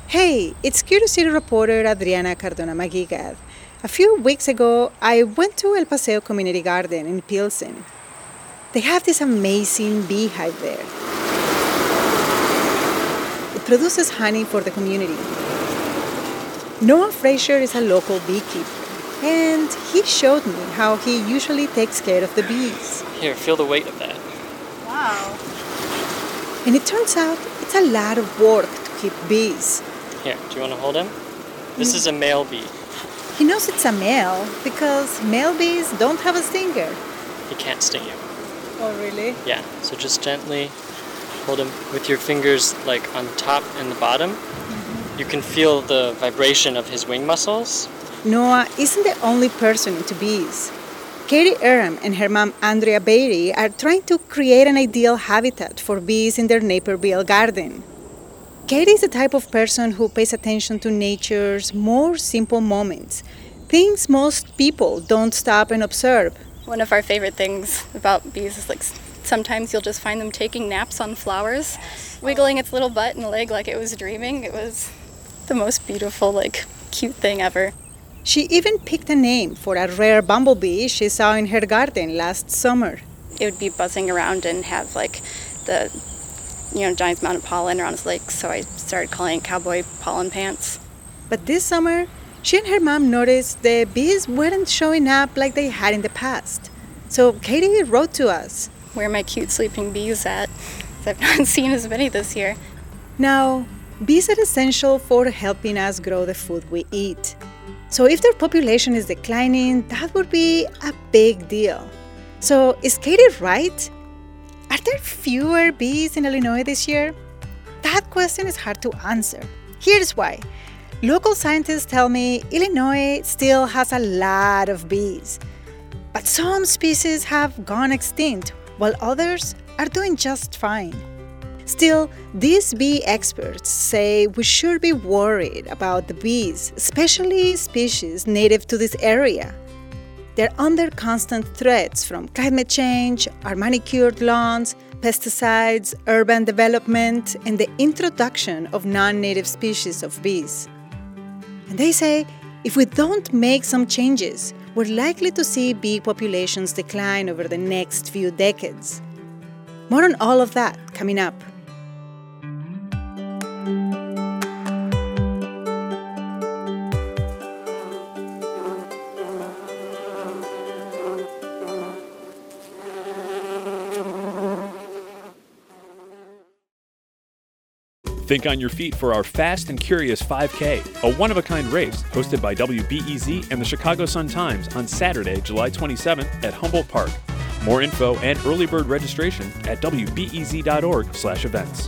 Hey, it's Curiosity reporter Adriana Cardona Magigad. A few weeks ago, I went to El Paseo Community Garden in Pilsen. They have this amazing beehive there. It produces honey for the community. Noah Fraser is a local beekeeper, and he showed me how he usually takes care of the bees. Here, feel the weight of that. Wow. And it turns out it's a lot of work to keep bees. Here, do you want to hold him? This is a male bee. He knows it's a male because male bees don't have a stinger. He can't sting you. Oh, really? Yeah, so just gently hold him with your fingers like on top and the bottom. You can feel the vibration of his wing muscles. Noah isn't the only person into bees. Katie Aram and her mom Andrea Beatty are trying to create an ideal habitat for bees in their Naperville garden. Katie is the type of person who pays attention to nature's more simple moments, things most people don't stop and observe. One of our favorite things about bees is sometimes you'll just find them taking naps on flowers, wiggling its little butt and leg like it was dreaming. It was the most beautiful, cute thing ever. She even picked a name for a rare bumblebee she saw in her garden last summer. It would be buzzing around and have the giant amount of pollen around its legs, so I started calling it cowboy pollen pants. But this summer, she and her mom noticed the bees weren't showing up like they had in the past. So Katie wrote to us. Where are my cute sleeping bees at? I've not seen as many this year. Now, bees are essential for helping us grow the food we eat. So if their population is declining, that would be a big deal. So is Katie right? Are there fewer bees in Illinois this year? That question is hard to answer. Here's why. Local scientists tell me Illinois still has a lot of bees. But some species have gone extinct, while others are doing just fine. Still, these bee experts say we should be worried about the bees, especially species native to this area. They're under constant threats from climate change, our manicured lawns, pesticides, urban development, and the introduction of non-native species of bees. And they say if we don't make some changes, we're likely to see bee populations decline over the next few decades. More on all of that coming up. Think on your feet for our Fast and Curious 5K, a one-of-a-kind race hosted by WBEZ and the Chicago Sun-Times on Saturday, July 27th at Humboldt Park. More info and early bird registration at wbez.org/events.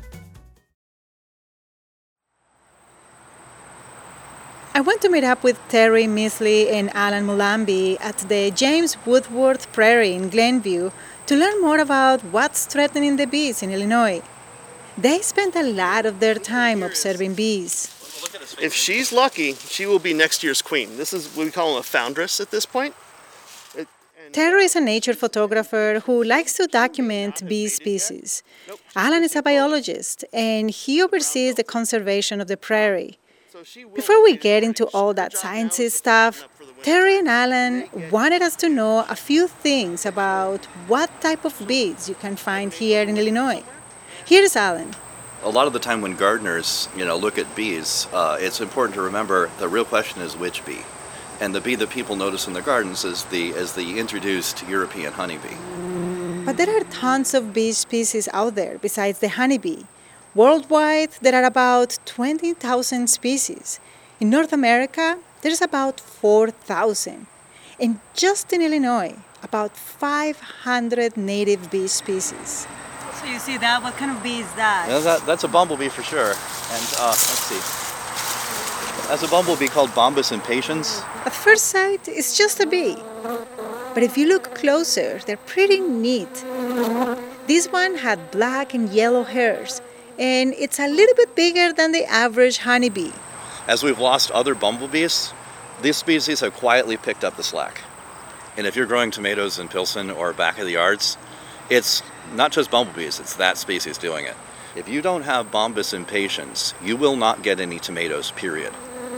I went to meet up with Terry Misley and Alan Mulambi at the James Woodworth Prairie in Glenview to learn more about what's threatening the bees in Illinois. They spent a lot of their time observing bees. If she's lucky, she will be next year's queen. This is what we call a foundress at this point. Terry is a nature photographer who likes to document bee species. Alan is a biologist, and he oversees the conservation of the prairie. Before we get into all that sciencey stuff, Terry and Alan wanted us to know a few things about what type of bees you can find here in Illinois. Here's Alan. A lot of the time when gardeners, look at bees, it's important to remember the real question is which bee. And the bee that people notice in the gardens is the introduced European honeybee. But there are tons of bee species out there besides the honeybee. Worldwide, there are about 20,000 species. In North America, there's about 4,000. And just in Illinois, about 500 native bee species. So you see that? What kind of bee is that? That's a bumblebee for sure. And let's see. That's a bumblebee called Bombus impatiens. At first sight, it's just a bee. But if you look closer, they're pretty neat. This one had black and yellow hairs, and it's a little bit bigger than the average honeybee. As we've lost other bumblebees, these species have quietly picked up the slack. And if you're growing tomatoes in Pilsen or back of the yards, it's not just bumblebees, it's that species doing it. If you don't have Bombus impatiens, you will not get any tomatoes, period.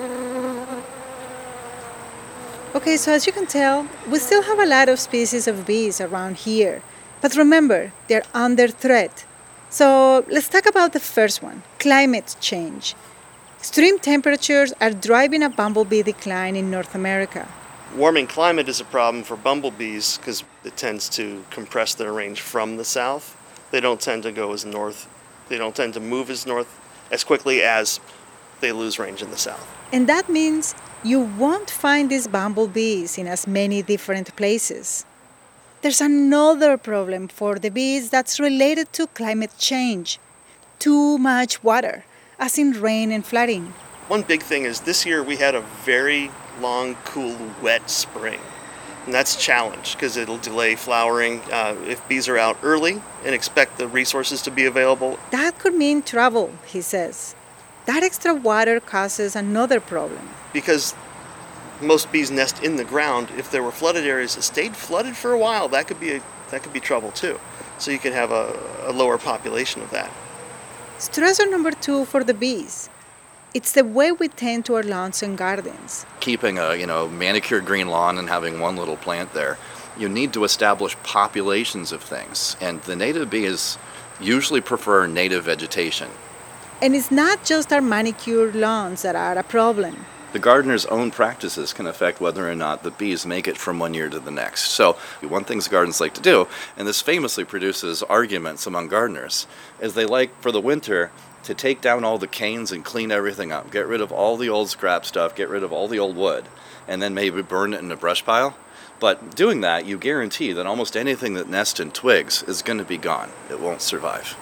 Okay, so as you can tell, we still have a lot of species of bees around here. But remember, they're under threat. So let's talk about the first one, climate change. Extreme temperatures are driving a bumblebee decline in North America. Warming climate is a problem for bumblebees because it tends to compress their range from the south. They don't tend to go as north. They don't tend to move as north as quickly as they lose range in the south. And that means you won't find these bumblebees in as many different places. There's another problem for the bees that's related to climate change. Too much water, as in rain and flooding. One big thing is this year we had a very long, cool, wet spring. And that's a challenge because it'll delay flowering if bees are out early and expect the resources to be available. That could mean trouble, he says. That extra water causes another problem. Because most bees nest in the ground, if there were flooded areas that stayed flooded for a while, that could be trouble too. So you could have a lower population of that. Stressor number 2 for the bees. It's the way we tend to our lawns and gardens. Keeping a manicured green lawn and having one little plant there, you need to establish populations of things. And the native bees usually prefer native vegetation. And it's not just our manicured lawns that are a problem. The gardener's own practices can affect whether or not the bees make it from one year to the next. So one thing gardens like to do, and this famously produces arguments among gardeners, is they like for the winter to take down all the canes and clean everything up, get rid of all the old scrap stuff, get rid of all the old wood, and then maybe burn it in a brush pile. But doing that, you guarantee that almost anything that nests in twigs is going to be gone. It won't survive.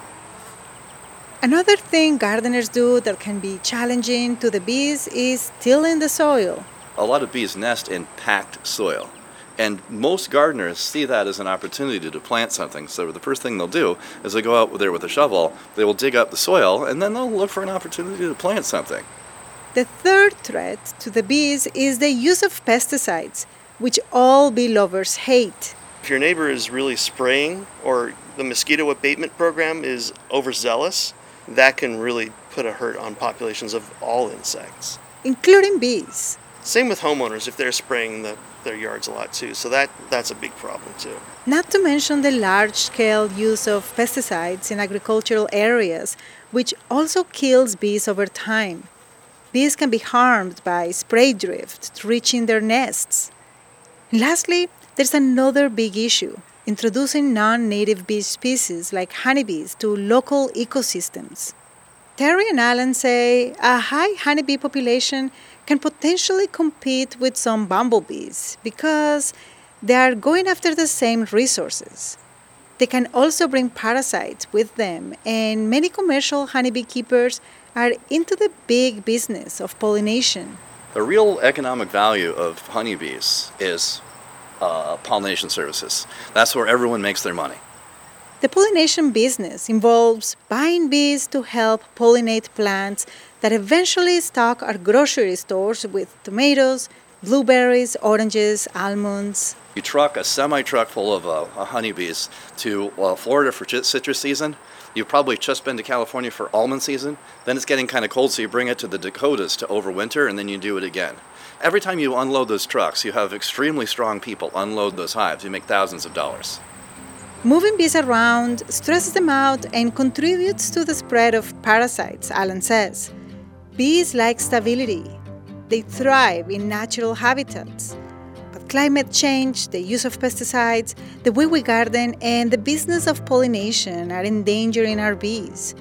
Another thing gardeners do that can be challenging to the bees is tilling the soil. A lot of bees nest in packed soil. And most gardeners see that as an opportunity to plant something. So the first thing they'll do is they go out there with a shovel, they will dig up the soil, and then they'll look for an opportunity to plant something. The third threat to the bees is the use of pesticides, which all bee lovers hate. If your neighbor is really spraying or the mosquito abatement program is overzealous, that can really put a hurt on populations of all insects, including bees. Same with homeowners if they're spraying their yards a lot too. So that's a big problem too. Not to mention the large-scale use of pesticides in agricultural areas, which also kills bees over time. Bees can be harmed by spray drift reaching their nests. And lastly, there's another big issue: introducing non-native bee species like honeybees to local ecosystems. Terry and Alan say a high honeybee population can potentially compete with some bumblebees because they are going after the same resources. They can also bring parasites with them, and many commercial honeybee keepers are into the big business of pollination. The real economic value of honeybees is pollination services. That's where everyone makes their money. The pollination business involves buying bees to help pollinate plants that eventually stock our grocery stores with tomatoes, blueberries, oranges, almonds. You truck a semi-truck full of honeybees to Florida for citrus season. You've probably just been to California for almond season. Then it's getting kind of cold, so you bring it to the Dakotas to overwinter, and then you do it again. Every time you unload those trucks, you have extremely strong people unload those hives. You make thousands of dollars. Moving bees around stresses them out and contributes to the spread of parasites, Alan says. Bees like stability. They thrive in natural habitats. But climate change, the use of pesticides, the way we garden, and the business of pollination are endangering our bees.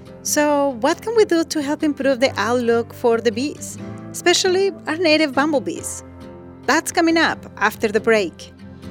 So what can we do to help improve the outlook for the bees, especially our native bumblebees? That's coming up after the break.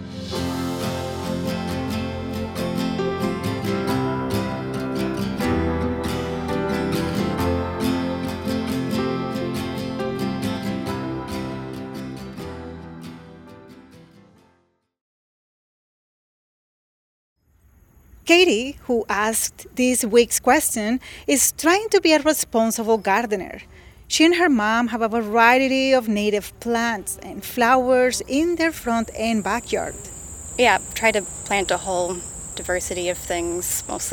Katie, who asked this week's question, is trying to be a responsible gardener. She and her mom have a variety of native plants and flowers in their front and backyard. Yeah, try to plant a whole diversity of things, mostly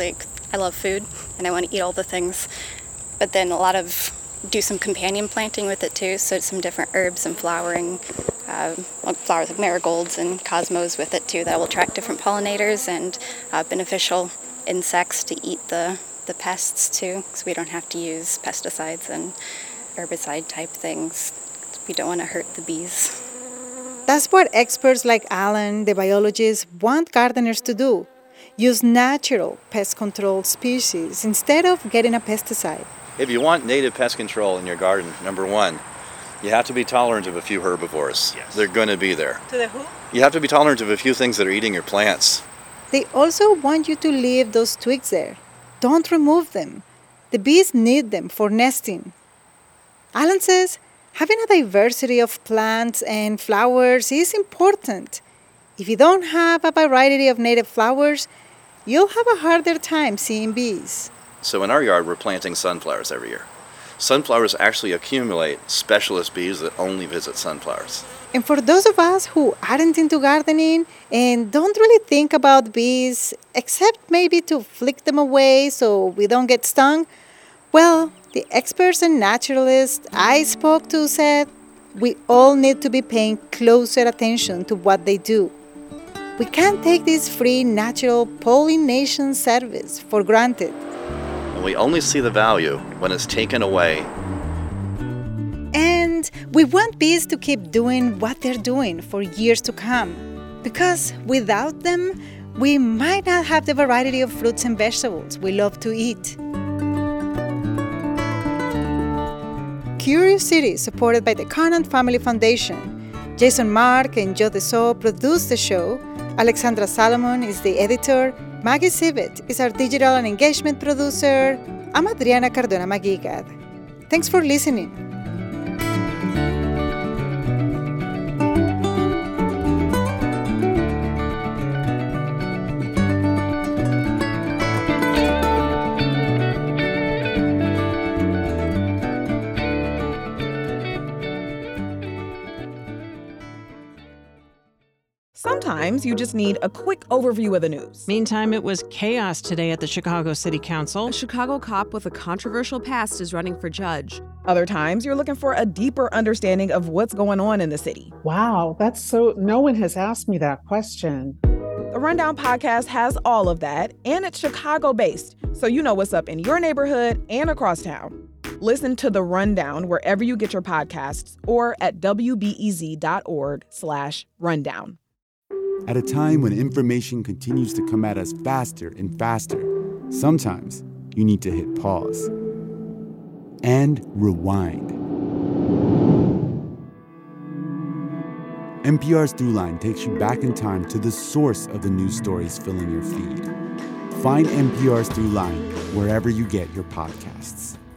I love food and I want to eat all the things. But then do some companion planting with it too, so some different herbs and flowering, flowers like marigolds and cosmos with it too that will attract different pollinators and beneficial insects to eat the pests too, because we don't have to use pesticides and herbicide type things. We don't want to hurt the bees. That's what experts like Alan, the biologist, want gardeners to do. Use natural pest control species instead of getting a pesticide. If you want native pest control in your garden, number one, you have to be tolerant of a few herbivores. Yes. They're going to be there. To the who? You have to be tolerant of a few things that are eating your plants. They also want you to leave those twigs there. Don't remove them. The bees need them for nesting. Alan says having a diversity of plants and flowers is important. If you don't have a variety of native flowers, you'll have a harder time seeing bees. So in our yard, we're planting sunflowers every year. Sunflowers actually accumulate specialist bees that only visit sunflowers. And for those of us who aren't into gardening and don't really think about bees, except maybe to flick them away so we don't get stung, well, the experts and naturalists I spoke to said we all need to be paying closer attention to what they do. We can't take this free natural pollination service for granted. And we only see the value when it's taken away. And we want bees to keep doing what they're doing for years to come. Because without them, we might not have the variety of fruits and vegetables we love to eat. Curious City, supported by the Conant Family Foundation. Jason Mark and Joe Deso produce the show. Alexandra Salomon is the editor. Maggie Sivit is our digital and engagement producer. I'm Adriana Cardona Maguigad. Thanks for listening. Sometimes you just need a quick overview of the news. Meantime, it was chaos today at the Chicago City Council. A Chicago cop with a controversial past is running for judge. Other times, you're looking for a deeper understanding of what's going on in the city. Wow, no one has asked me that question. The Rundown podcast has all of that, and it's Chicago-based, so you know what's up in your neighborhood and across town. Listen to The Rundown wherever you get your podcasts or at wbez.org/rundown. At a time when information continues to come at us faster and faster, sometimes you need to hit pause and rewind. NPR's Throughline takes you back in time to the source of the news stories filling your feed. Find NPR's Throughline wherever you get your podcasts.